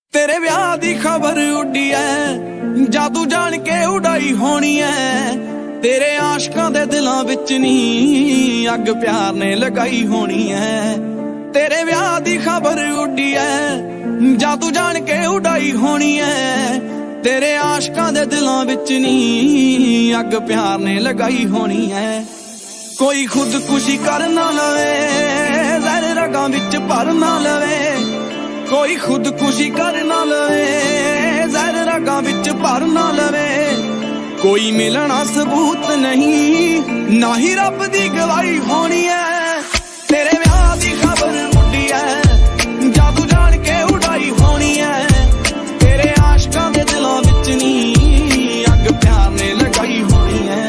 तेरे ब्याह दी खबर उड्डी ऐ जादू जान के उड़ाई होनी ऐ। तेरे आशकां दे दिलां विच नी अग प्यार ने लगाई होनी ऐ। तेरे ब्याह दी खबर उड्डी ऐ जादू जान के उड़ाई होनी ऐ। तेरे आशकां दे दिलां विच नी अग प्यार ने लगाई होनी ऐ। कोई खुदकुशी कर ना लवे ज़हर रगां विच भर ना लवे। कोई खुदकुशी कर ना लवे ज़हर रगां विच भर ना लवे। कोई मिलना सबूत नहीं ना ही रब दी गवाही होनी है। तेरे ब्याह दी खबर उड्डी है जादू जान के उड़ाई होनी है। तेरे आशकां दे दिलां विच नी अग प्यार ने लगाई होनी है।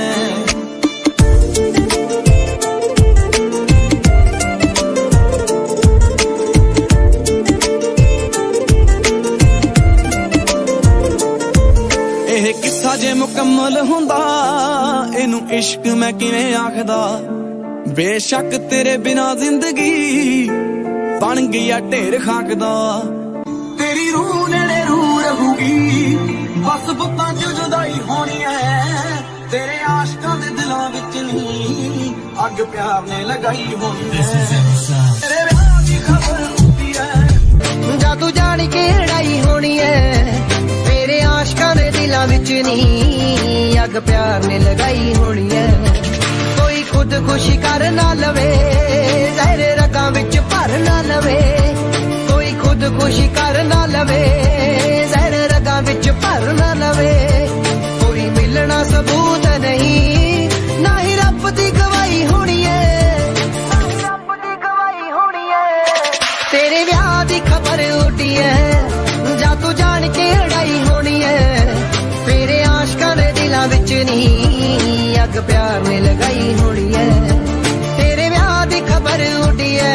किस्सा जे मुकम्मल हुंदा इनू इश्क मैं किवें आखदा। बेशक तेरे बिना जिंदगी बन गई ढेर खाक दा। तेरी रूह नेड़े रूह रहूगी बस बुत्तां च जुदाई होनी है। तेरे आशकां दे दिलां विच नी अग प्यार ने लगाई होनी है। तेरे ब्याह दी खबर उड्डी है जादू जान के लड़ाई होनी है। तेरे आशकां दे दिलां विच नी अग प्यार ने लगाई होनी है। कोई खुदकुशी कर ना लवे ज़हर रगां विच भर ना लवे। कोई खुदकुशी कर ना लवे ज़हर रगां विच भर ना लवे। कोई मिलना सबूत नहीं ना ही रब दी गवाही होनी है। रब दी गवाही होनी है। तेरे ब्याह दी खबर उड्डी है जादू जान के लड़ाई होनी है। तेरे आशकां दे दिलां विच नी अग प्यार ने लगाई होनी है। तेरे ब्याह दी खबर उड्डी है।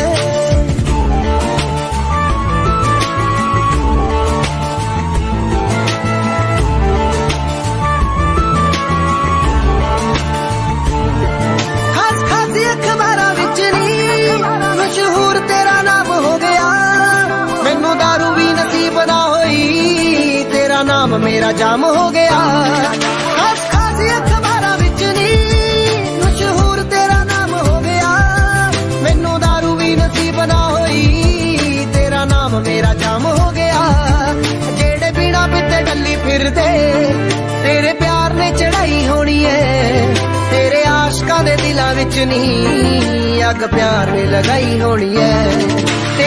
खास खास अखबारां विच नी मशहूर तेरा नाम हो गया। मैनू दारू भी नसीब ना होई तेरा नाम मेरा जाम हो गया। खास खास अखबारां विच नी मशहूर तेरा नाम हो गया। मैनू दारू भी नसीब ना होई तेरा नाम मेरा जाम हो गया। जेड़े बिना पिते डली फिरदे तेरे प्यार ने चढ़ाई होनी है। तेरे आशकां दे दिलां विच नी अग प्यार ने लगाई होनी है।